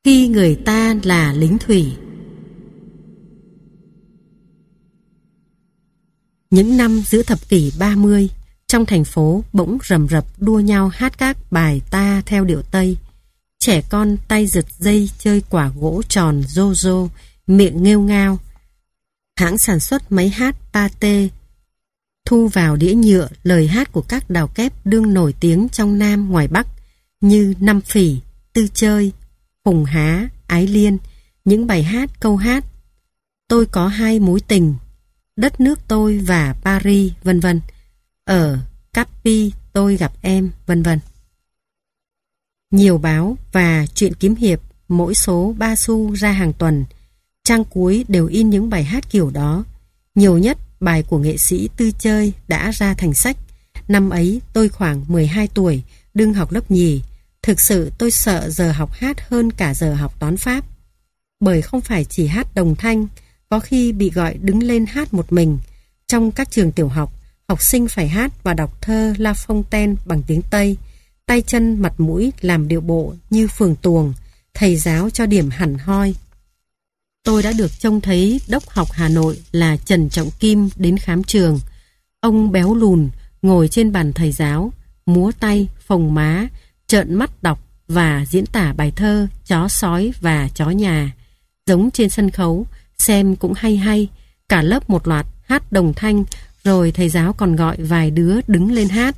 Khi người ta là lính thủy. Những năm giữa thập kỷ 30, trong thành phố bỗng rầm rập đua nhau hát các bài ta theo điệu Tây. Trẻ con tay giật dây chơi quả gỗ tròn rô rô, miệng nghêu ngao. Hãng sản xuất máy hát Pate thu vào đĩa nhựa lời hát của các đào kép đương nổi tiếng trong Nam ngoài Bắc như Năm Phỉ, Tư Chơi, Phùng Há, Ái Liên, những bài hát câu hát Tôi có hai mối tình, Đất nước tôi và Paris, vân vân. Ở Capi tôi gặp em, vân vân. Nhiều báo và truyện kiếm hiệp mỗi số 3 xu ra hàng tuần. Trang cuối đều in những bài hát kiểu đó. Nhiều nhất bài của nghệ sĩ Tư Chơi đã ra thành sách. Năm ấy tôi khoảng 12 tuổi, đương học lớp nhì. Thực sự tôi sợ giờ học hát hơn cả giờ học toán Pháp. Bởi không phải chỉ hát đồng thanh, có khi bị gọi đứng lên hát một mình. Trong các trường tiểu học, học sinh phải hát và đọc thơ La Fontaine bằng tiếng Tây. Tay chân mặt mũi làm điệu bộ như phường tuồng, thầy giáo cho điểm hẳn hoi. Tôi đã được trông thấy đốc học Hà Nội là Trần Trọng Kim đến khám trường. Ông béo lùn ngồi trên bàn thầy giáo, múa tay, phồng má, trợn mắt đọc và diễn tả bài thơ Chó sói và chó nhà. Giống trên sân khấu, xem cũng hay hay, cả lớp một loạt hát đồng thanh, rồi thầy giáo còn gọi vài đứa đứng lên hát.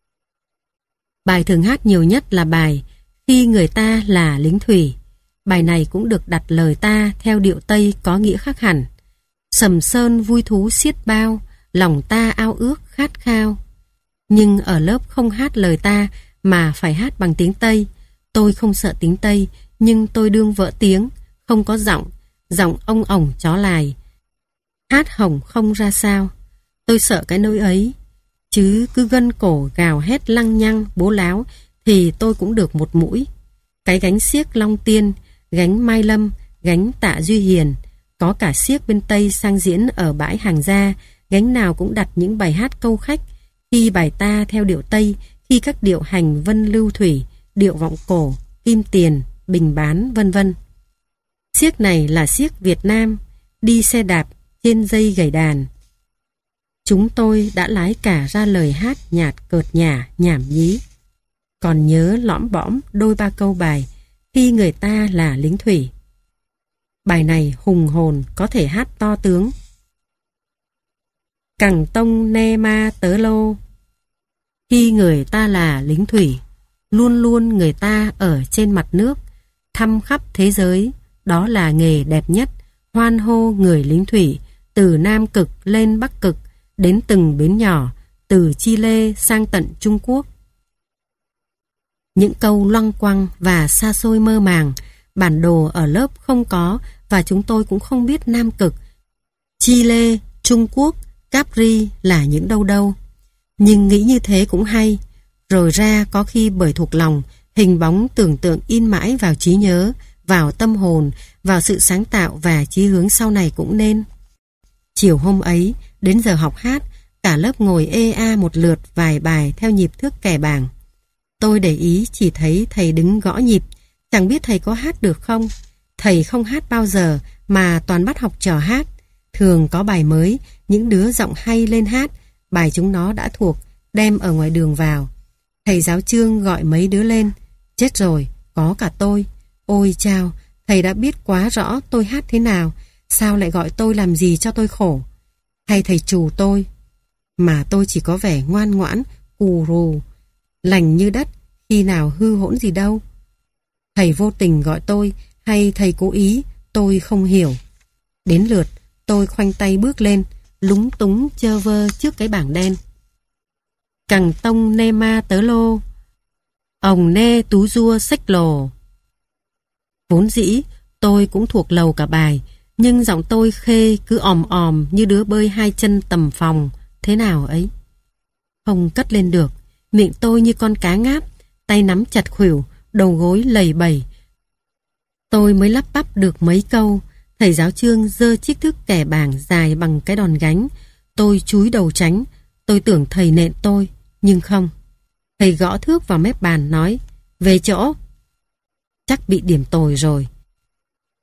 Bài thường hát nhiều nhất là bài Khi người ta là lính thủy. Bài này cũng được đặt lời ta theo điệu Tây có nghĩa khác hẳn. Sầm sơn vui thú xiết bao, lòng ta ao ước khát khao. Nhưng ở lớp không hát lời ta mà phải hát bằng tiếng Tây. Tôi không sợ tiếng Tây, nhưng tôi đương vỡ tiếng, không có giọng, giọng ông ổng chó lài. Hát hồng không ra sao. Tôi sợ cái nỗi ấy. Chứ cứ gân cổ gào hét lăng nhăng bố láo thì tôi cũng được một mũi. Cái gánh xiếc Long Tiên, gánh Mai Lâm, gánh Tạ Duy Hiền, có cả xiếc bên Tây sang diễn ở bãi Hàng Gia, gánh nào cũng đặt những bài hát câu khách, khi bài ta theo điệu Tây, khi các điệu hành vân lưu thủy, điệu vọng cổ, kim tiền, bình bán, vân vân. Xiếc này là xiếc Việt Nam, đi xe đạp trên dây gảy đàn. Chúng tôi đã lái cả ra lời hát nhạt cợt nhả, nhảm nhí. Còn nhớ lõm bõm đôi ba câu bài Khi người ta là lính thủy. Bài này hùng hồn, có thể hát to tướng. Cẳng tông ne ma tớ lô. Khi người ta là lính thủy, luôn luôn người ta ở trên mặt nước, thăm khắp thế giới, đó là nghề đẹp nhất, hoan hô người lính thủy, từ Nam Cực lên Bắc Cực, đến từng bến nhỏ, từ Chile sang tận Trung Quốc. Những câu loăng quăng và xa xôi mơ màng, bản đồ ở lớp không có và chúng tôi cũng không biết Nam Cực, Chile, Trung Quốc, Capri là những đâu đâu. Nhưng nghĩ như thế cũng hay, rồi ra có khi bởi thuộc lòng, hình bóng tưởng tượng in mãi vào trí nhớ, vào tâm hồn, vào sự sáng tạo và chí hướng sau này cũng nên. Chiều hôm ấy, đến giờ học hát, cả lớp ngồi ê a một lượt vài bài theo nhịp thước kẻ bảng. Tôi để ý chỉ thấy thầy đứng gõ nhịp, chẳng biết thầy có hát được không. Thầy không hát bao giờ mà toàn bắt học trò hát. Thường có bài mới, những đứa giọng hay lên hát, bài chúng nó đã thuộc, đem ở ngoài đường vào. Thầy giáo Trương gọi mấy đứa lên. Chết rồi, có cả tôi. Ôi chao, thầy đã biết quá rõ tôi hát thế nào, sao lại gọi tôi làm gì cho tôi khổ. Hay thầy trù tôi. Mà tôi chỉ có vẻ ngoan ngoãn, cù rù, lành như đất, khi nào hư hỗn gì đâu. Thầy vô tình gọi tôi, hay thầy cố ý, tôi không hiểu. Đến lượt, tôi khoanh tay bước lên, lúng túng chơ vơ trước cái bảng đen. Cẳng tông ne ma tớ lô, ồng nê tú dua xách lồ. Vốn dĩ, tôi cũng thuộc lầu cả bài, nhưng giọng tôi khê cứ òm òm như đứa bơi hai chân tầm phòng, thế nào ấy. Không cất lên được, miệng tôi như con cá ngáp, tay nắm chặt khuỷu, đầu gối lầy bẩy. Tôi mới lắp bắp được mấy câu, thầy giáo Trương giơ chiếc thước kẻ bảng dài bằng cái đòn gánh. Tôi chúi đầu tránh, tôi tưởng thầy nện tôi, nhưng không. Thầy gõ thước vào mép bàn nói, về chỗ. Chắc bị điểm tồi rồi,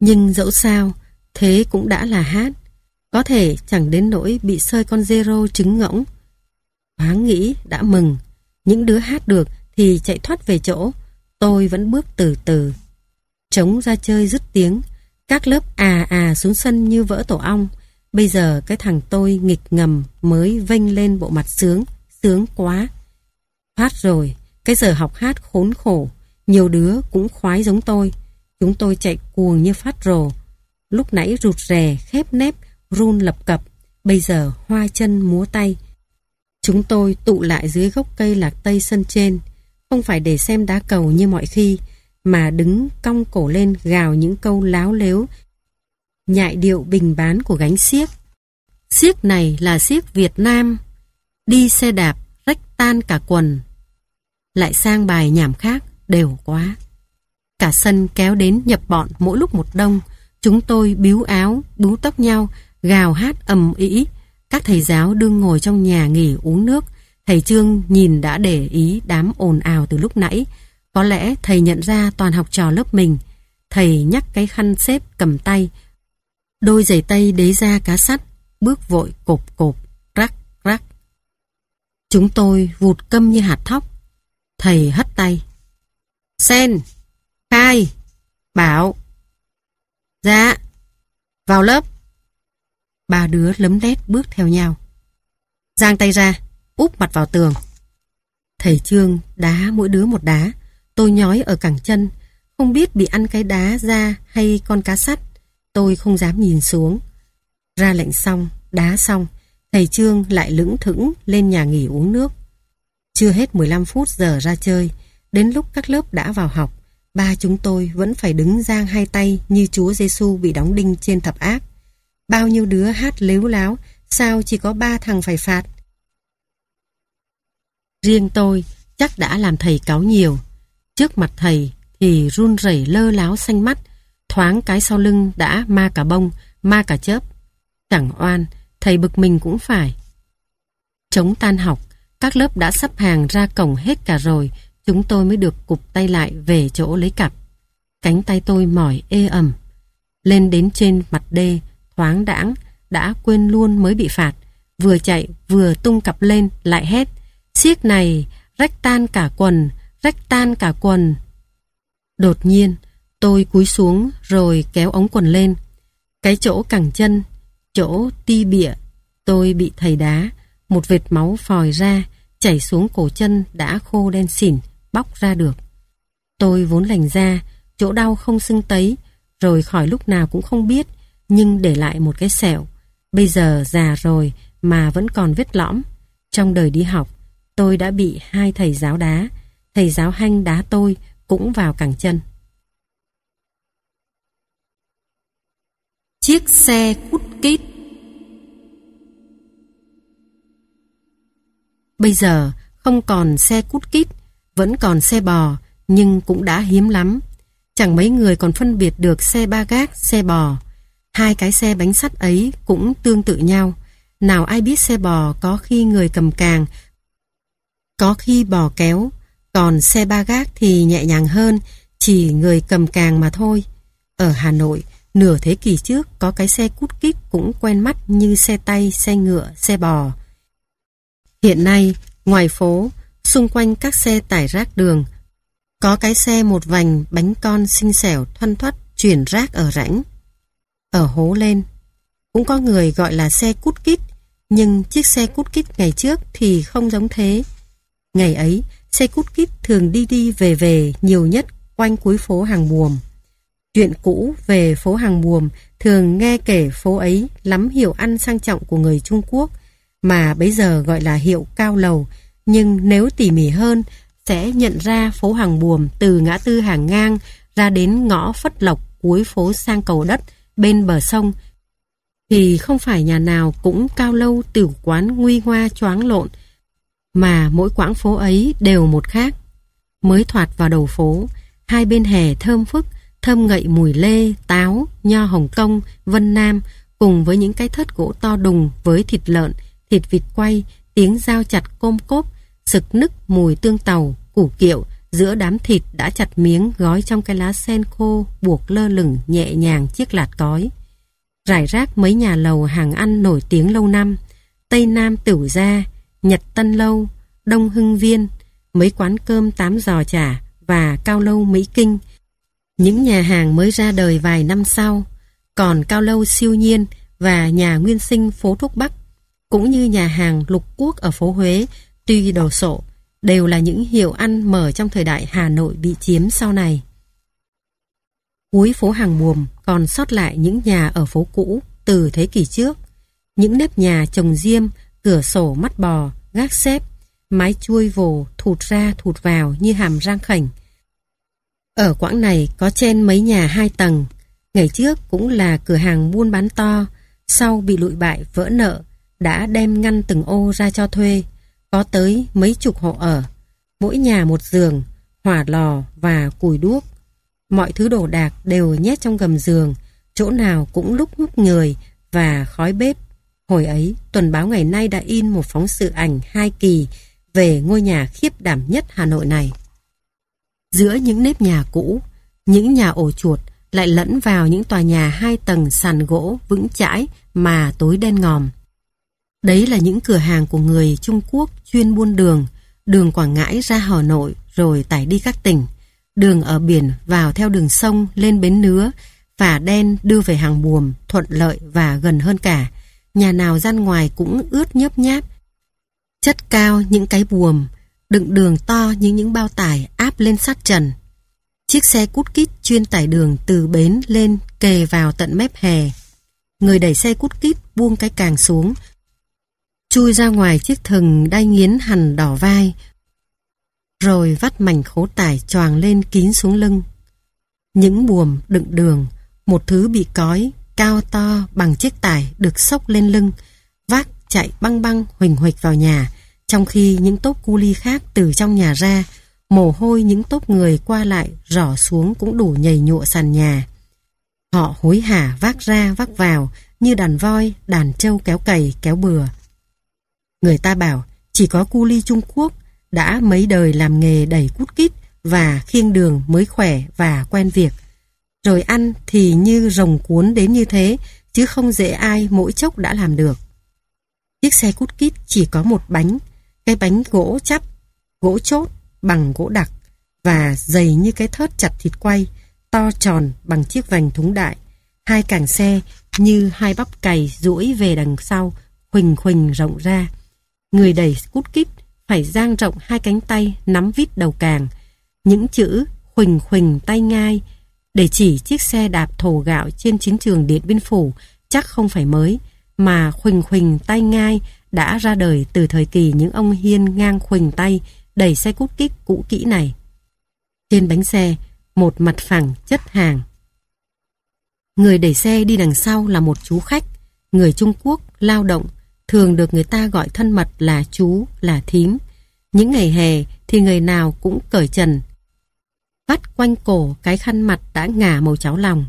Nhưng dẫu sao, thế cũng đã là hát. Có thể chẳng đến nỗi bị sơi con zero trứng ngỗng. Thoáng nghĩ đã mừng. Những đứa hát được thì chạy thoát về chỗ. Tôi vẫn bước từ từ. Trống ra chơi dứt tiếng. Các lớp xuống sân như vỡ tổ ong. Bây giờ cái thằng tôi nghịch ngầm mới vênh lên bộ mặt sướng. Sướng quá. Thoát rồi. Cái giờ học hát khốn khổ. Nhiều đứa cũng khoái giống tôi. Chúng tôi chạy cuồng như phát rồ. Lúc nãy rụt rè, khép nép, run lập cập. Bây giờ hoa chân múa tay. Chúng tôi tụ lại dưới gốc cây lạc tây sân trên. Không phải để xem đá cầu như mọi khi, mà đứng cong cổ lên gào những câu láo lếu, nhại điệu bình bán của gánh xiếc. Xiếc này là xiếc Việt Nam. Đi xe đạp, rách tan cả quần. Lại sang bài nhảm khác, đều quá. Cả sân kéo đến nhập bọn mỗi lúc một đông. Chúng tôi bíu áo, bú tóc nhau, gào hát ầm ĩ. Các thầy giáo đương ngồi trong nhà nghỉ uống nước. Thầy Trương nhìn đã để ý đám ồn ào từ lúc nãy. Có lẽ thầy nhận ra toàn học trò lớp mình. Thầy nhắc cái khăn xếp cầm tay. Đôi giày tây đế da cá sắt. Bước vội cộp cộp, rắc rắc. Chúng tôi vụt câm như hạt thóc. Thầy hất tay. Sen, Khai, Bảo. Dạ. Vào lớp. Ba đứa lấm lét bước theo nhau. Giang tay ra, úp mặt vào tường. Thầy Trương đá mỗi đứa một đá. Tôi nhói ở cẳng chân. Không biết bị ăn cái đá ra hay con cá sắt. Tôi không dám nhìn xuống. Ra lệnh xong, đá xong, thầy Trương lại lững thững lên nhà nghỉ uống nước. Chưa hết 15 phút giờ ra chơi. Đến lúc các lớp đã vào học, ba chúng tôi vẫn phải đứng giang hai tay như Chúa Giêsu bị đóng đinh trên thập ác. Bao nhiêu đứa hát lếu láo, sao chỉ có 3 thằng phải phạt? Riêng tôi chắc đã làm thầy cáu nhiều. Trước mặt thầy thì run rẩy lơ láo xanh mắt, thoáng cái sau lưng đã ma cả bông, ma cả chớp. Chẳng oan, thầy bực mình cũng phải. Trống tan học, các lớp đã sắp hàng ra cổng hết cả rồi, chúng tôi mới được cụp tay lại về chỗ lấy cặp. Cánh tay tôi mỏi ê ẩm. Lên đến trên mặt đê, thoáng đãng, đã quên luôn mới bị phạt. Vừa chạy vừa tung cặp lên lại hét. Xiếc này rách tan cả quần, rách tan cả quần. Đột nhiên tôi cúi xuống rồi kéo ống quần lên. Cái chỗ cẳng chân, chỗ ti bịa, tôi bị thầy đá. Một vệt máu phòi ra, chảy xuống cổ chân đã khô đen xỉn, bóc ra được. Tôi vốn lành da, chỗ đau không sưng tấy, rồi khỏi lúc nào cũng không biết, nhưng để lại một cái sẹo. Bây giờ già rồi mà vẫn còn vết lõm. Trong đời đi học, tôi đã bị 2 thầy giáo đá. Thầy giáo Hanh đá tôi cũng vào cẳng chân. Chiếc xe cút kít. Bây giờ không còn xe cút kít, vẫn còn xe bò, nhưng cũng đã hiếm lắm. Chẳng mấy người còn phân biệt được xe ba gác, xe bò. 2 cái xe bánh sắt ấy cũng tương tự nhau. Nào ai biết xe bò có khi người cầm càng, có khi bò kéo. Còn xe ba gác thì nhẹ nhàng hơn, chỉ người cầm càng mà thôi. Ở Hà Nội, nửa thế kỷ trước có cái xe cút kít cũng quen mắt như xe tay, xe ngựa, xe bò. Hiện nay, ngoài phố, xung quanh các xe tải rác đường, có cái xe một vành bánh con xinh xẻo thoăn thoắt chuyển rác ở rãnh, ở hố lên. Cũng có người gọi là xe cút kít, nhưng chiếc xe cút kít ngày trước thì không giống thế. Ngày ấy, xe cút kít thường đi đi về về nhiều nhất quanh cuối phố Hàng Buồm. Chuyện cũ về phố Hàng Buồm thường nghe kể phố ấy lắm hiệu ăn sang trọng của người Trung Quốc, mà bấy giờ gọi là hiệu cao lầu. Nhưng nếu tỉ mỉ hơn, sẽ nhận ra phố Hàng Buồm từ ngã tư Hàng Ngang ra đến ngõ Phất Lộc cuối phố Sang Cầu Đất bên bờ sông, thì không phải nhà nào cũng cao lâu tửu quán nguy hoa choáng lộn, mà mỗi quãng phố ấy đều một khác. Mới thoạt vào đầu phố, 2 bên hè thơm phức, thơm ngậy mùi lê, táo, nho Hồng Kông, Vân Nam, cùng với những cái thớt gỗ to đùng với thịt lợn, thịt vịt quay, tiếng dao chặt côm cốp, sực nức mùi tương tàu, củ kiệu, giữa đám thịt đã chặt miếng gói trong cái lá sen khô buộc lơ lửng nhẹ nhàng chiếc lạt cói. Rải rác mấy nhà lầu hàng ăn nổi tiếng lâu năm, Tây Nam Tửu Gia, Nhật Tân Lâu, Đông Hưng Viên, mấy quán cơm Tám Giò Chả và Cao Lâu Mỹ Kinh, những nhà hàng mới ra đời vài năm sau. Còn Cao Lâu Siêu Nhiên và nhà Nguyên Sinh phố Thuốc Bắc, cũng như nhà hàng Lục Quốc ở phố Huế, tuy đồ sộ, đều là những hiệu ăn mở trong thời đại Hà Nội bị chiếm sau này. Cuối phố Hàng Buồm còn sót lại những nhà ở phố cũ từ thế kỷ trước, những nếp nhà trồng diêm, cửa sổ mắt bò, gác xếp, mái chuôi vồ thụt ra thụt vào như hàm răng khểnh. Ở quãng này có trên mấy nhà 2 tầng, ngày trước cũng là cửa hàng buôn bán to, sau bị lụi bại vỡ nợ, đã đem ngăn từng ô ra cho thuê, có tới mấy chục hộ ở, mỗi nhà một giường, hỏa lò và củi đuốc. Mọi thứ đồ đạc đều nhét trong gầm giường, chỗ nào cũng lúc nhúc người và khói bếp. Hồi ấy, Tuần báo Ngày Nay đã in một phóng sự ảnh 2 kỳ về ngôi nhà khiếp đảm nhất Hà Nội này. Giữa những nếp nhà cũ, những nhà ổ chuột lại lẫn vào những tòa nhà 2 tầng sàn gỗ vững chãi mà tối đen ngòm. Đấy là những cửa hàng của người Trung Quốc chuyên buôn đường Quảng Ngãi ra Hà Nội rồi tải đi các tỉnh, đường ở biển vào theo đường sông lên Bến Nứa, phà đen đưa về Hàng Buồm, thuận lợi và gần hơn cả. Nhà nào gian ngoài cũng ướt nhớp nháp, chất cao những cái buồm, đựng đường to như những bao tải áp lên sát trần. Chiếc xe cút kít chuyên tải đường từ bến lên kề vào tận mép hè. Người đẩy xe cút kít buông cái càng xuống, chui ra ngoài chiếc thừng đay nghiến hằn đỏ vai, rồi vắt mảnh khố tải choàng lên kín xuống lưng. Những buồm đựng đường, một thứ bị cói cao to bằng chiếc tải được xốc lên lưng, vác chạy băng băng huỳnh huỳnh vào nhà, trong khi những tốp cu li khác từ trong nhà ra, mồ hôi những tốp người qua lại rỏ xuống cũng đủ nhầy nhụa sàn nhà. Họ hối hả vác ra vác vào như đàn voi, đàn trâu kéo cày kéo bừa. Người ta bảo chỉ có cu li Trung Quốc đã mấy đời làm nghề đẩy cút kít và khiêng đường mới khỏe và quen việc. Rồi ăn thì như rồng cuốn đến như thế, chứ không dễ ai mỗi chốc đã làm được. Chiếc xe cút kít chỉ có một bánh, cái bánh gỗ chắp, gỗ chốt bằng gỗ đặc và dày như cái thớt chặt thịt quay, to tròn bằng chiếc vành thúng đại. 2 càng xe như 2 bắp cày duỗi về đằng sau, khuỳnh khuỳnh rộng ra. Người đẩy cút kít phải dang rộng 2 cánh tay nắm vít đầu càng. Những chữ khuỳnh khuỳnh tay ngai để chỉ chiếc xe đạp thổ gạo trên chiến trường Điện Biên Phủ chắc không phải mới, mà khuỳnh khuỳnh tay ngai đã ra đời từ thời kỳ những ông hiên ngang khuỳnh tay đẩy xe cút kít cũ kỹ này. Trên bánh xe, một mặt phẳng chất hàng. Người đẩy xe đi đằng sau là một chú khách, người Trung Quốc lao động, thường được người ta gọi thân mật là chú, là thím. Những ngày hè thì người nào cũng cởi trần, vắt quanh cổ cái khăn mặt đã ngả màu cháo lòng.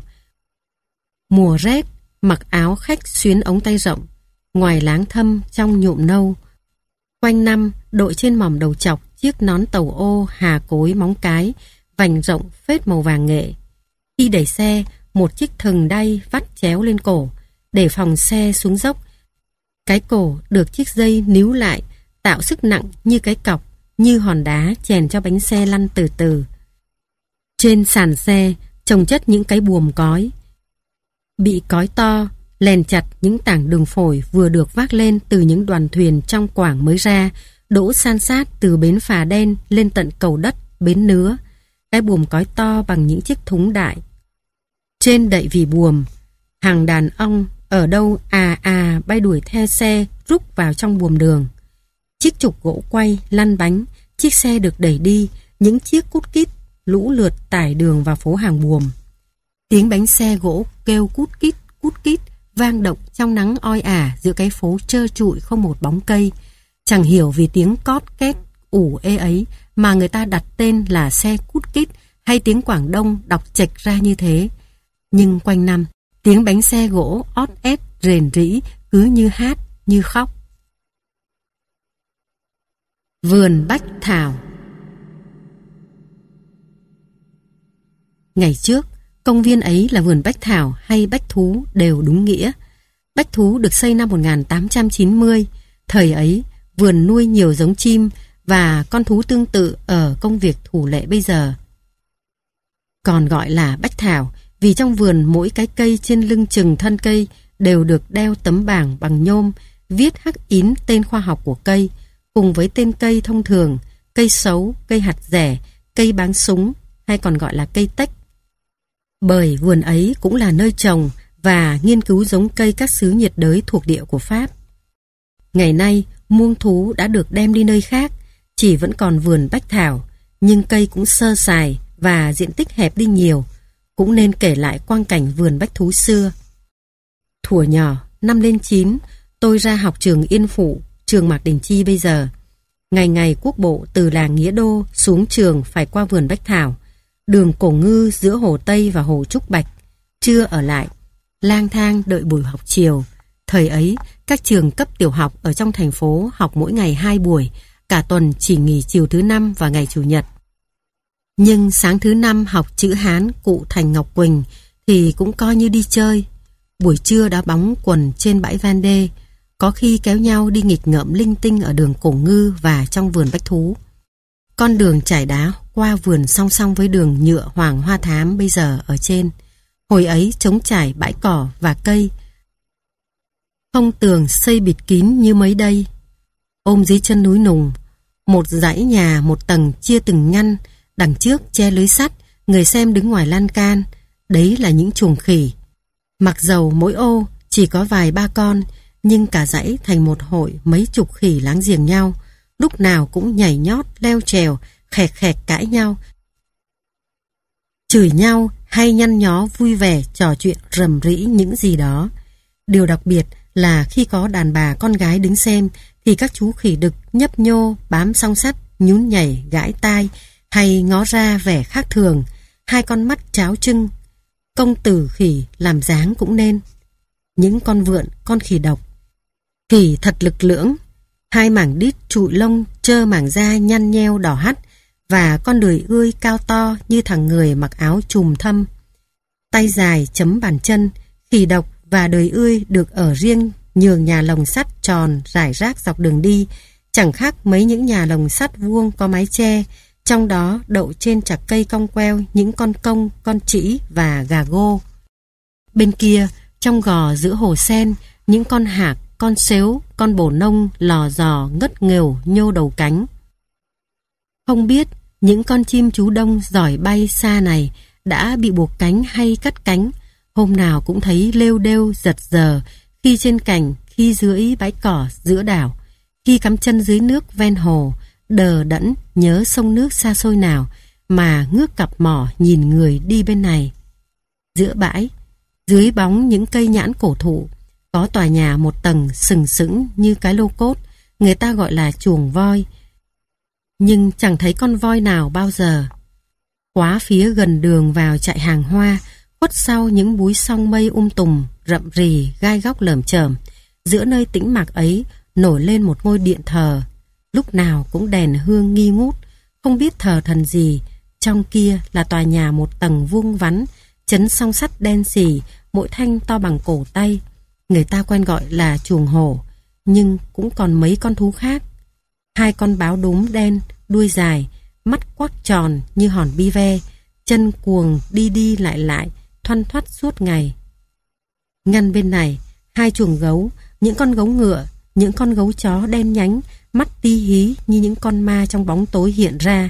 Mùa rét, mặc áo khách xuyến ống tay rộng, ngoài láng thâm trong nhuộm nâu. Quanh năm đội trên mỏm đầu chọc chiếc nón tàu ô hà cối móng cái, vành rộng phết màu vàng nghệ. Khi đẩy xe, một chiếc thừng đay vắt chéo lên cổ, để phòng xe xuống dốc. Cái cổ được chiếc dây níu lại, tạo sức nặng như cái cọc, như hòn đá chèn cho bánh xe lăn từ từ. Trên sàn xe chồng chất những cái buồm cói. Bị cói to, lèn chặt những tảng đường phổi vừa được vác lên từ những đoàn thuyền trong quảng mới ra, đỗ san sát từ bến phà đen lên tận cầu đất, Bến Nứa. Cái buồm cói to bằng những chiếc thúng đại. Trên đậy vì buồm, hàng đàn ong ở đâu bay đuổi theo xe rúc vào trong buồm đường. Chiếc trục gỗ quay, lăn bánh, chiếc xe được đẩy đi, những chiếc cút kít lũ lượt tải đường vào phố Hàng Buồm. Tiếng bánh xe gỗ kêu cút kít vang động trong nắng oi ả giữa cái phố trơ trụi không một bóng cây. Chẳng hiểu vì tiếng cót két ủ ê ấy mà người ta đặt tên là xe cút kít, hay tiếng Quảng Đông đọc chệch ra như thế. Nhưng quanh năm, tiếng bánh xe gỗ ót ét rền rĩ cứ như hát, như khóc. Vườn Bách Thảo. Ngày trước, công viên ấy là vườn bách thảo hay bách thú đều đúng nghĩa. Bách thú được xây năm 1890. Thời ấy, vườn nuôi nhiều giống chim và con thú tương tự ở công việc thủ lệ bây giờ. Còn gọi là bách thảo vì trong vườn mỗi cái cây trên lưng chừng thân cây đều được đeo tấm bảng bằng nhôm viết hắc ín tên khoa học của cây, cùng với tên cây thông thường, cây sấu, cây hạt dẻ, cây báng súng hay còn gọi là cây tách. Bởi vườn ấy cũng là nơi trồng và nghiên cứu giống cây các xứ nhiệt đới thuộc địa của Pháp. Ngày nay, muông thú đã được đem đi nơi khác, chỉ vẫn còn vườn bách thảo, nhưng cây cũng sơ sài và diện tích hẹp đi nhiều, cũng nên kể lại quang cảnh vườn bách thú xưa. Thuở nhỏ, năm lên 9, tôi ra học trường Yên Phụ, trường Mạc Đình Chi bây giờ. Ngày ngày quốc bộ từ làng Nghĩa Đô xuống trường phải qua vườn bách thảo, đường Cổ Ngư giữa Hồ Tây và Hồ Trúc Bạch, trưa ở lại, lang thang đợi buổi học chiều. Thời ấy, các trường cấp tiểu học ở trong thành phố học mỗi ngày 2 buổi, cả tuần chỉ nghỉ chiều thứ Năm và ngày Chủ nhật. Nhưng sáng thứ Năm học chữ Hán cụ Thành Ngọc Quỳnh thì cũng coi như đi chơi. Buổi trưa đá bóng quần trên bãi Van Đê, có khi kéo nhau đi nghịch ngợm linh tinh ở đường Cổ Ngư và trong vườn bách thú. Con đường trải đá qua vườn song song với đường nhựa Hoàng Hoa Thám bây giờ ở trên. Hồi ấy trống trải bãi cỏ và cây, không tường xây bịt kín như mấy đây. Ôm dưới chân núi Nùng, một dãy nhà một tầng chia từng ngăn, đằng trước che lưới sắt, người xem đứng ngoài lan can. Đấy là những chuồng khỉ. Mặc dầu mỗi ô chỉ có vài ba con, nhưng cả dãy thành một hội mấy chục khỉ láng giềng nhau, lúc nào cũng nhảy nhót, leo trèo, khẹt khẹt cãi nhau, chửi nhau hay nhăn nhó vui vẻ trò chuyện rầm rĩ những gì đó. Điều đặc biệt là khi có đàn bà con gái đứng xem thì các chú khỉ đực nhấp nhô bám song sắt, nhún nhảy gãi tai hay ngó ra vẻ khác thường, hai con mắt cháo trưng. Công tử khỉ làm dáng cũng nên. Những con vượn, con khỉ độc, khỉ thật lực lưỡng, hai mảng đít trụi lông trơ mảng da nhăn nheo đỏ hắt, và con đười ươi cao to như thằng người mặc áo trùm thâm. Tay dài chấm bàn chân, khỉ độc và đười ươi được ở riêng nhường nhà lồng sắt tròn rải rác dọc đường đi, chẳng khác mấy những nhà lồng sắt vuông có mái che, trong đó đậu trên chạc cây cong queo những con công, con trĩ và gà gô. Bên kia, trong gò giữa hồ sen, những con hạc, con sếu, con bồ nông lò dò ngất nghều nhô đầu cánh. Không biết những con chim chú đông giỏi bay xa này đã bị buộc cánh hay cắt cánh, hôm nào cũng thấy lêu đêu giật giờ, khi trên cành, khi dưới bãi cỏ giữa đảo, khi cắm chân dưới nước ven hồ, đờ đẫn nhớ sông nước xa xôi nào mà ngước cặp mỏ nhìn người đi bên này. Giữa bãi, dưới bóng những cây nhãn cổ thụ, có tòa nhà một tầng sừng sững như cái lô cốt, người ta gọi là chuồng voi. Nhưng chẳng thấy con voi nào bao giờ. Quá phía gần đường vào trại hàng hoa, khuất sau những búi song mây tùm, rậm rì, gai góc lởm chởm, giữa nơi tĩnh mạc ấy nổi lên một ngôi điện thờ. Lúc nào cũng đèn hương nghi ngút, không biết thờ thần gì. Trong kia là tòa nhà một tầng vuông vắn, chấn song sắt đen xì, mỗi thanh to bằng cổ tay. Người ta quen gọi là chuồng hổ, nhưng cũng còn mấy con thú khác. Hai con báo đốm đen, đuôi dài, mắt quắc tròn như hòn bi ve, chân cuồng đi đi lại lại, thoăn thoắt suốt ngày. Ngăn bên này, hai chuồng gấu, những con gấu ngựa, những con gấu chó đen nhánh, mắt ti hí như những con ma trong bóng tối hiện ra.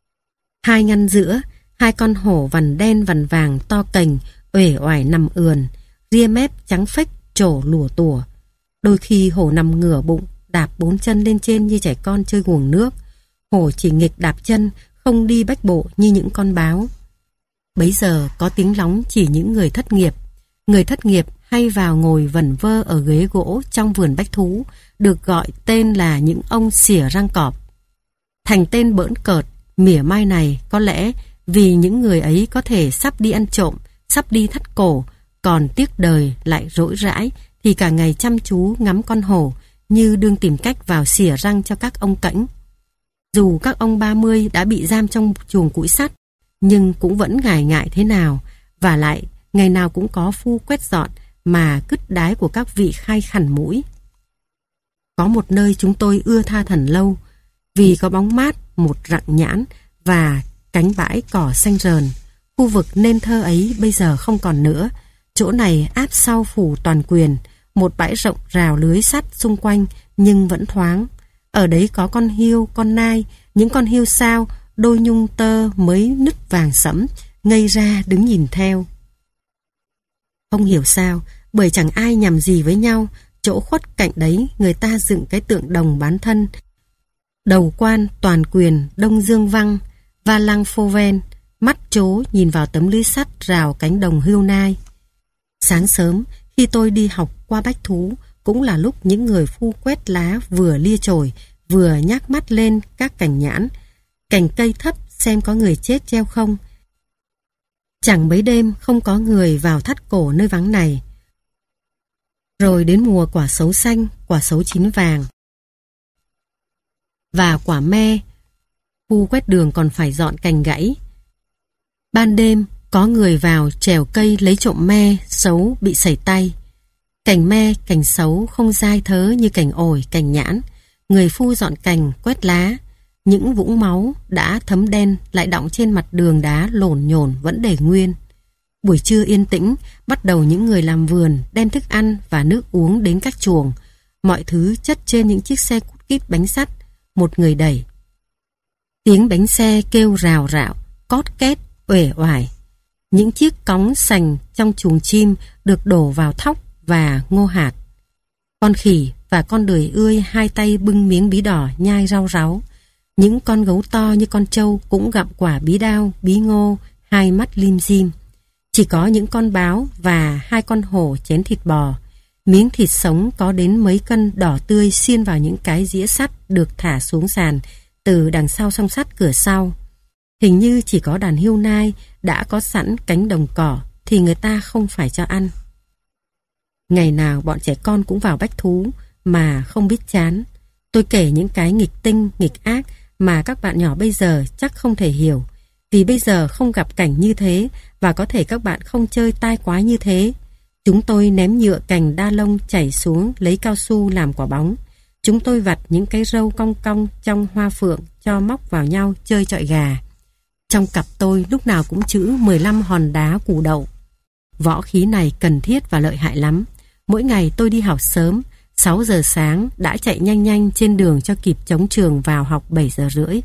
Hai ngăn giữa, hai con hổ vằn đen vằn vàng to cành, uể oải nằm ườn, ria mép trắng phếch trổ lùa tủa. Đôi khi hổ nằm ngửa bụng, đạp 4 chân lên trên như trẻ con chơi guồng nước. Hổ chỉ nghịch đạp chân, không đi bách bộ như những con báo. Bấy giờ có tiếng lóng chỉ những người thất nghiệp. Người thất nghiệp hay vào ngồi vẩn vơ ở ghế gỗ trong vườn bách thú, được gọi tên là những ông xỉa răng cọp. Thành tên bỡn cợt, mỉa mai này có lẽ vì những người ấy có thể sắp đi ăn trộm, sắp đi thắt cổ, còn tiếc đời lại rỗi rãi thì cả ngày chăm chú ngắm con hổ, như đương tìm cách vào xỉa răng cho các ông cãnh. Dù các ông 30 đã bị giam trong chuồng củi sắt, nhưng cũng vẫn ngại ngại thế nào, và lại ngày nào cũng có phu quét dọn mà cứt đái của các vị khai khẳn mũi. Có một nơi chúng tôi ưa tha thần lâu, vì có bóng mát, một rặng nhãn và cánh bãi cỏ xanh rờn. Khu vực nên thơ ấy bây giờ không còn nữa. Chỗ này áp sau phủ Toàn Quyền, một bãi rộng rào lưới sắt xung quanh nhưng vẫn thoáng. Ở đấy có con hươu, con nai, những con hươu sao, đôi nhung tơ mới nứt vàng sẫm, ngây ra đứng nhìn theo. Không hiểu sao, bởi chẳng ai nhằm gì với nhau, chỗ khuất cạnh đấy người ta dựng cái tượng đồng bán thân. Đầu quan Toàn Quyền Đông Dương Văn, Va Lăng Phô Ven, mắt chố nhìn vào tấm lưới sắt rào cánh đồng hươu nai. Sáng sớm, khi tôi đi học qua Bách Thú, cũng là lúc những người phu quét lá vừa lia chổi, vừa nhác mắt lên các cành nhãn, cành cây thấp xem có người chết treo không. Chẳng mấy đêm không có người vào thắt cổ nơi vắng này. Rồi đến mùa quả sấu xanh, quả sấu chín vàng và quả me, phu quét đường còn phải dọn cành gãy. Ban đêm có người vào trèo cây lấy trộm me, sấu bị sẩy tay. Cành me, cành sấu không dai thớ như cành ổi, cành nhãn. Người phu dọn cành, quét lá. Những vũng máu đã thấm đen lại đọng trên mặt đường đá lổn nhổn vẫn để nguyên. Buổi trưa yên tĩnh, bắt đầu những người làm vườn đem thức ăn và nước uống đến các chuồng. Mọi thứ chất trên những chiếc xe cút kít bánh sắt, một người đẩy. Tiếng bánh xe kêu rào rạo, cót két, uể oải. Những chiếc cóng sành trong chuồng chim được đổ vào thóc và ngô hạt. Con khỉ và con đười ươi hai tay bưng miếng bí đỏ nhai rau ráu. Những con gấu to như con trâu cũng gặm quả bí đao, bí ngô, hai mắt lim dim. Chỉ có những con báo và hai con hổ chén thịt bò. Miếng thịt sống có đến mấy cân đỏ tươi xiên vào những cái dĩa sắt được thả xuống sàn từ đằng sau song sắt cửa sau. Hình như chỉ có đàn hươu nai đã có sẵn cánh đồng cỏ thì người ta không phải cho ăn. Ngày nào bọn trẻ con cũng vào Bách Thú mà không biết chán. Tôi kể những cái nghịch tinh, nghịch ác mà các bạn nhỏ bây giờ chắc không thể hiểu. Vì bây giờ không gặp cảnh như thế và có thể các bạn không chơi tai quái như thế. Chúng tôi ném nhựa cành đa lông chảy xuống lấy cao su làm quả bóng. Chúng tôi vặt những cái râu cong cong trong hoa phượng cho móc vào nhau chơi chọi gà. Trong cặp tôi lúc nào cũng trữ 15 hòn đá củ đậu. Võ khí này cần thiết và lợi hại lắm. Mỗi ngày tôi đi học sớm, 6 giờ sáng đã chạy nhanh nhanh trên đường cho kịp chống trường vào học 7 giờ rưỡi.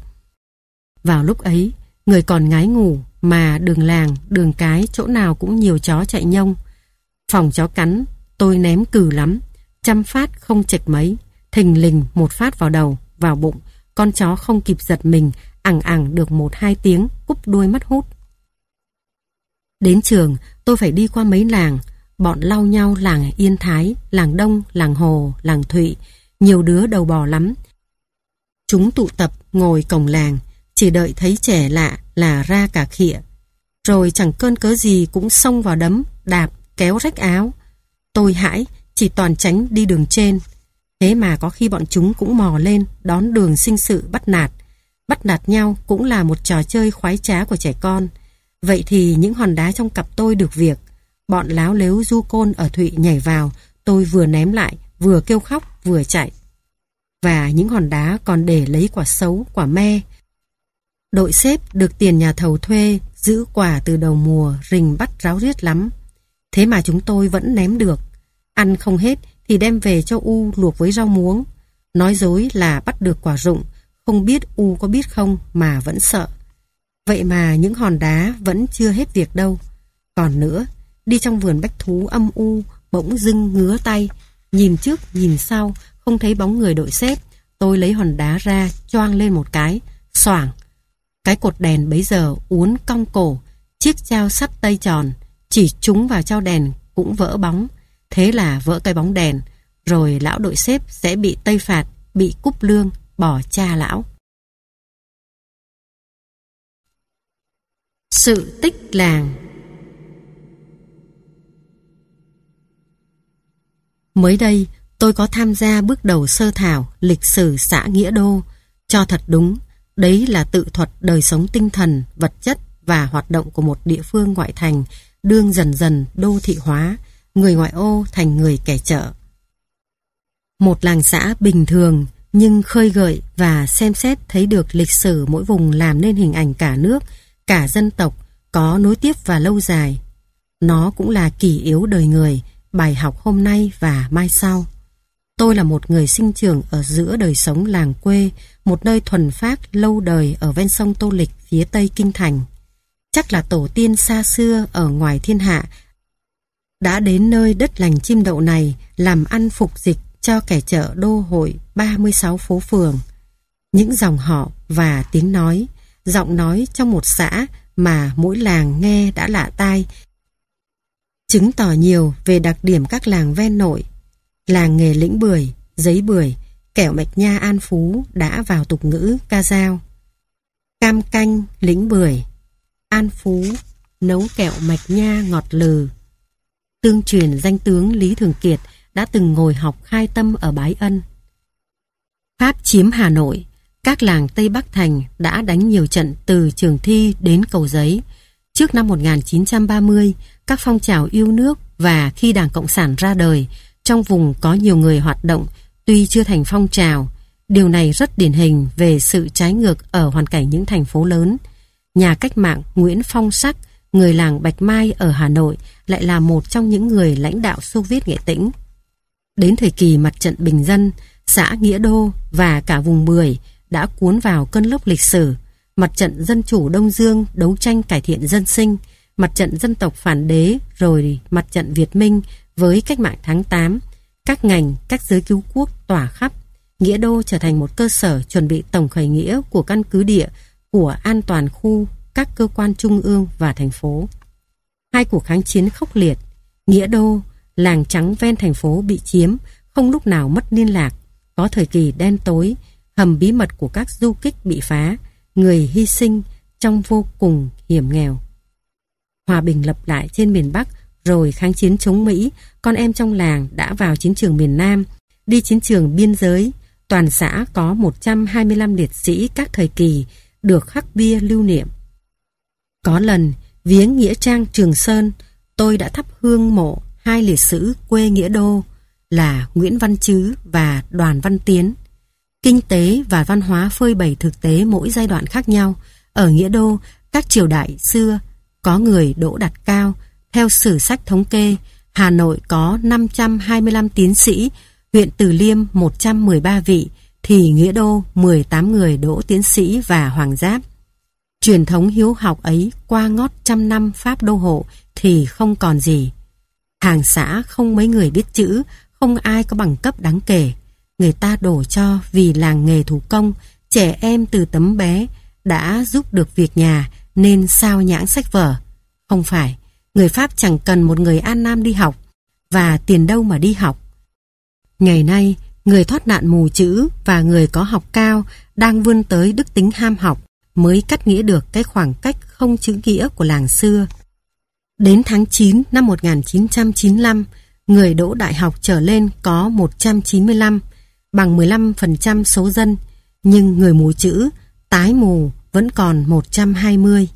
Vào lúc ấy, người còn ngái ngủ mà đường làng, đường cái chỗ nào cũng nhiều chó chạy nhông. Phòng chó cắn, tôi ném cừ lắm, 100 phát không chệch mấy, thình lình một phát vào đầu, vào bụng, con chó không kịp giật mình, ẳng ẳng được 1-2 tiếng, cúp đuôi mất hút. Đến trường, tôi phải đi qua mấy làng, bọn lau nhau làng Yên Thái, làng Đông, làng Hồ, làng Thụy, nhiều đứa đầu bò lắm. Chúng tụ tập ngồi cổng làng, chỉ đợi thấy trẻ lạ là ra cả khịa. Rồi chẳng cơn cớ gì cũng xông vào đấm, đạp, kéo rách áo. Tôi hãi, chỉ toàn tránh đi đường trên. Thế mà có khi bọn chúng cũng mò lên, đón đường sinh sự bắt nạt. Bắt nạt nhau cũng là một trò chơi khoái trá của trẻ con. Vậy thì những hòn đá trong cặp tôi được việc. Bọn láo lếu du côn ở Thụy nhảy vào, tôi vừa ném lại, vừa kêu khóc, vừa chạy. Và những hòn đá còn để lấy quả sấu, quả me. Đội xếp được tiền nhà thầu thuê, giữ quả từ đầu mùa, rình bắt ráo riết lắm. Thế mà chúng tôi vẫn ném được. Ăn không hết thì đem về cho U luộc với rau muống. Nói dối là bắt được quả rụng, không biết U có biết không mà vẫn sợ. Vậy mà những hòn đá vẫn chưa hết việc đâu. Còn nữa, đi trong vườn Bách Thú âm u, bỗng dưng ngứa tay, nhìn trước nhìn sau, không thấy bóng người đội xếp. Tôi lấy hòn đá ra, choang lên một cái, xoảng. Cái cột đèn bấy giờ uốn cong cổ, chiếc trao sắt tây tròn, chỉ trúng vào trao đèn cũng vỡ bóng. Thế là vỡ cái bóng đèn, rồi lão đội xếp sẽ bị tây phạt, bị cúp lương, bỏ cha lão. Sự tích làng. Mới đây, tôi có tham gia bước đầu sơ thảo lịch sử xã Nghĩa Đô. Cho thật đúng, đấy là tự thuật đời sống tinh thần, vật chất và hoạt động của một địa phương ngoại thành đương dần dần đô thị hóa, người ngoại ô thành người kẻ chợ. Một làng xã bình thường nhưng khơi gợi và xem xét thấy được lịch sử mỗi vùng làm nên hình ảnh cả nước, cả dân tộc, có nối tiếp và lâu dài. Nó cũng là kỷ yếu đời người, bài học hôm nay và mai sau. Tôi là một người sinh trưởng ở giữa đời sống làng quê, một nơi thuần phác lâu đời ở ven sông Tô Lịch phía tây kinh thành. Chắc là tổ tiên xa xưa ở ngoài thiên hạ đã đến nơi đất lành chim đậu này làm ăn phục dịch cho kẻ chợ đô hội 36 phố phường. Những dòng họ và tiếng nói, giọng nói trong một xã mà mỗi làng nghe đã lạ tai, chứng tỏ nhiều về đặc điểm các làng ven nội. Làng nghề lĩnh bưởi, giấy bưởi, kẹo Mạch Nha An Phú đã vào tục ngữ ca dao. Cam canh lĩnh bưởi, An Phú nấu kẹo Mạch Nha ngọt lừ. Tương truyền danh tướng Lý Thường Kiệt đã từng ngồi học khai tâm ở Bái Ân. Pháp chiếm Hà Nội, các làng Tây Bắc Thành đã đánh nhiều trận từ Trường Thi đến Cầu Giấy. Trước năm 1930, các phong trào yêu nước và khi Đảng Cộng sản ra đời, trong vùng có nhiều người hoạt động tuy chưa thành phong trào. Điều này rất điển hình về sự trái ngược ở hoàn cảnh những thành phố lớn. Nhà cách mạng Nguyễn Phong Sắc, người làng Bạch Mai ở Hà Nội, lại là một trong những người lãnh đạo Xô Viết Nghệ Tĩnh. Đến thời kỳ mặt trận bình dân, xã Nghĩa Đô và cả vùng Bưởi đã cuốn vào cơn lốc lịch sử. Mặt trận Dân chủ Đông Dương đấu tranh cải thiện dân sinh, mặt trận dân tộc phản đế, rồi mặt trận Việt Minh với cách mạng tháng 8. Các ngành, các giới cứu quốc tỏa khắp. Nghĩa Đô trở thành một cơ sở chuẩn bị tổng khởi nghĩa của căn cứ địa, của an toàn khu, các cơ quan trung ương và thành phố. Hai cuộc kháng chiến khốc liệt, Nghĩa Đô, làng trắng ven thành phố bị chiếm, không lúc nào mất liên lạc. Có thời kỳ đen tối, hầm bí mật của các du kích bị phá, người hy sinh trong vô cùng hiểm nghèo. Hòa bình lập lại trên miền Bắc, rồi kháng chiến chống Mỹ, con em trong làng đã vào chiến trường miền Nam, đi chiến trường biên giới. Toàn xã có 125 liệt sĩ các thời kỳ được khắc bia lưu niệm. Có lần viếng nghĩa trang Trường Sơn, tôi đã thắp hương mộ hai liệt sĩ quê Nghĩa Đô là Nguyễn Văn Trứ và Đoàn Văn Tiến. Kinh tế và văn hóa phơi bày thực tế mỗi giai đoạn khác nhau. Ở Nghĩa Đô, các triều đại xưa có người đỗ đạt cao. Theo sử sách thống kê, Hà Nội có 525 tiến sĩ, huyện Từ Liêm 113 vị, thì Nghĩa Đô 18 người đỗ tiến sĩ và hoàng giáp. Truyền thống hiếu học ấy qua ngót trăm năm Pháp đô hộ thì không còn gì. Hàng xã không mấy người biết chữ, không ai có bằng cấp đáng kể. Người ta đổ cho vì làng nghề thủ công, trẻ em từ tấm bé đã giúp được việc nhà nên sao nhãng sách vở. Không phải, người Pháp chẳng cần một người An Nam đi học, và tiền đâu mà đi học. Ngày nay, người thoát nạn mù chữ và người có học cao đang vươn tới đức tính ham học mới cắt nghĩa được cái khoảng cách không chữ nghĩa của làng xưa. Đến tháng 9 năm 1995, người đỗ đại học trở lên có 195, bằng 15% số dân, nhưng người mù chữ, tái mù vẫn còn 120.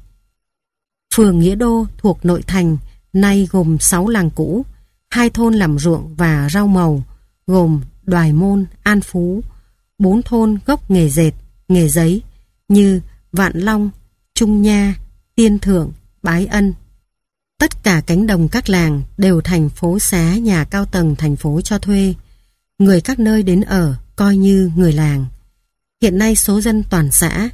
Phường Nghĩa Đô thuộc nội thành, nay gồm 6 làng cũ, 2 thôn làm ruộng và rau màu, gồm Đoài Môn, An Phú, 4 thôn gốc nghề dệt, nghề giấy như Vạn Long, Trung Nha, Tiên Thượng, Bái Ân. Tất cả cánh đồng các làng đều thành phố xá nhà cao tầng thành phố cho thuê. Người các nơi đến ở coi như người làng. Hiện nay số dân toàn xã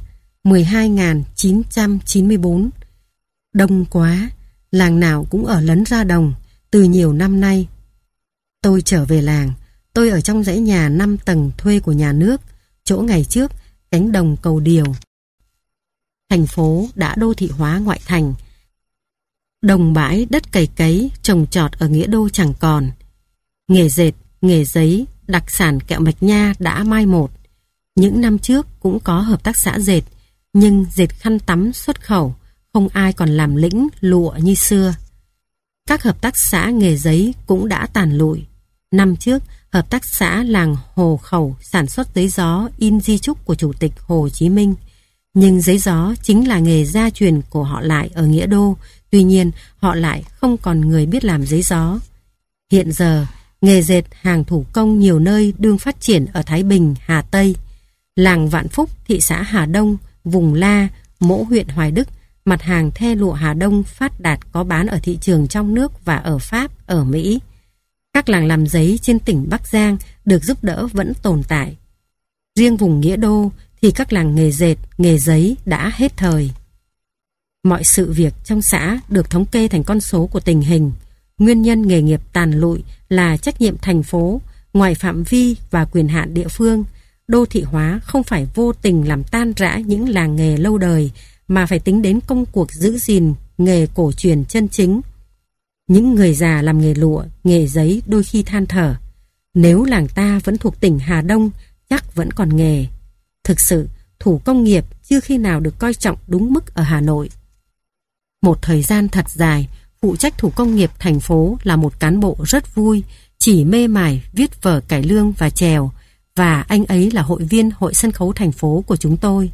12.994. Đông quá, làng nào cũng ở lấn ra đồng từ nhiều năm nay. Tôi trở về làng, tôi ở trong dãy nhà 5 tầng thuê của nhà nước, chỗ ngày trước cánh đồng Cầu Điều. Thành phố đã đô thị hóa ngoại thành. Đồng bãi đất cày cấy trồng trọt ở Nghĩa Đô chẳng còn. Nghề dệt, nghề giấy, đặc sản kẹo Mạch Nha đã mai một. Những năm trước cũng có hợp tác xã dệt, nhưng dệt khăn tắm xuất khẩu, không ai còn làm lĩnh lụa như xưa. Các hợp tác xã nghề giấy cũng đã tàn lụi. Năm trước, hợp tác xã làng Hồ Khẩu sản xuất giấy gió in di chúc của Chủ tịch Hồ Chí Minh. Nhưng giấy gió chính là nghề gia truyền của họ lại ở Nghĩa Đô, tuy nhiên họ lại không còn người biết làm giấy gió. Hiện giờ, nghề dệt hàng thủ công nhiều nơi đương phát triển ở Thái Bình, Hà Tây. Làng Vạn Phúc, thị xã Hà Đông, vùng La, Mỗ huyện Hoài Đức, mặt hàng the lụa Hà Đông phát đạt có bán ở thị trường trong nước và ở Pháp, ở Mỹ. Các làng làm giấy trên tỉnh Bắc Giang được giúp đỡ vẫn tồn tại. Riêng vùng Nghĩa Đô thì các làng nghề dệt, nghề giấy đã hết thời. Mọi sự việc trong xã được thống kê thành con số của tình hình. Nguyên nhân nghề nghiệp tàn lụi là trách nhiệm thành phố, ngoài phạm vi và quyền hạn địa phương. Đô thị hóa không phải vô tình làm tan rã những làng nghề lâu đời, mà phải tính đến công cuộc giữ gìn nghề cổ truyền chân chính. Những người già làm nghề lụa, nghề giấy đôi khi than thở: nếu làng ta vẫn thuộc tỉnh Hà Đông, chắc vẫn còn nghề. Thực sự, thủ công nghiệp chưa khi nào được coi trọng đúng mức ở Hà Nội. Một thời gian thật dài, phụ trách thủ công nghiệp thành phố là một cán bộ rất vui, chỉ mê mải viết vở cải lương và chèo, và anh ấy là hội viên hội sân khấu thành phố của chúng tôi.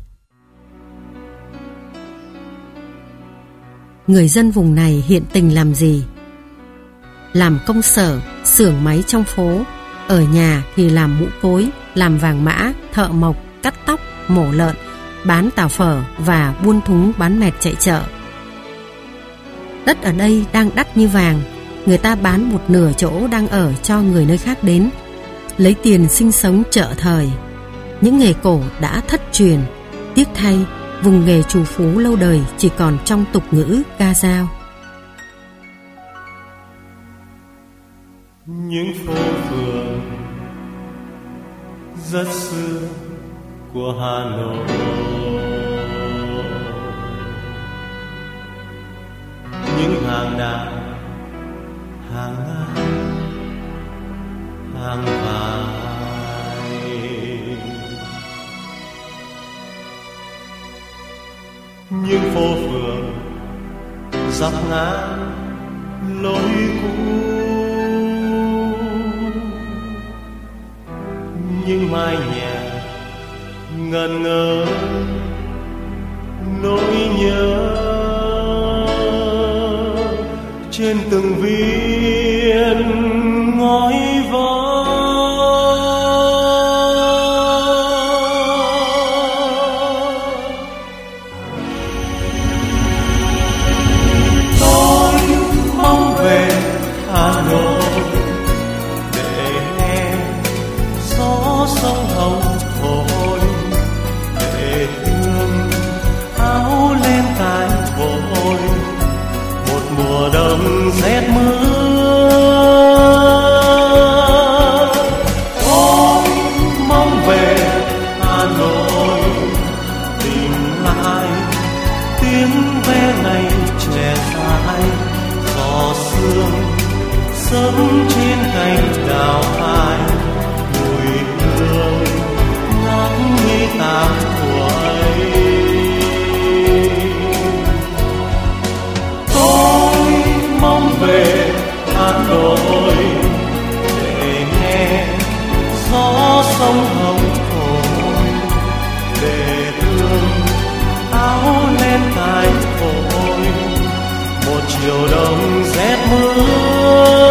Người dân vùng này hiện tình làm gì? Làm công sở, xưởng máy trong phố, ở nhà thì làm mũ cối, làm vàng mã, thợ mộc, cắt tóc, mổ lợn, bán tàu phở và buôn thúng bán mẹt chạy chợ. Đất ở đây đang đắt như vàng, người ta bán một nửa chỗ đang ở cho người nơi khác đến, lấy tiền sinh sống chợ thời. Những nghề cổ đã thất truyền, tiếc thay, vùng nghề trù phú lâu đời chỉ còn trong tục ngữ ca dao. Những phố phường rất xưa của Hà Nội, những hàng đào, hàng ngang, hàng vải, những phố phường dọc ngang lối cũ, những mái nhà ngẩn ngơ nỗi nhớ trên từng viên ngói vỡ. Tôi mong về Hà Nội để nghe gió sông Hồng thổi, để thương áo len cài vội một mùa đông rét mưa. Tôi mong về Hà Nội tìm lại tiếng ve ngày trẻ dại, gió sương sớm trên cành đào phai, mùi hương ngát nghi tám tuổi. Tôi mong về Hà Nội để nghe gió sông Hồng thổi, để thương áo len cài vội một chiều đông rét mưa.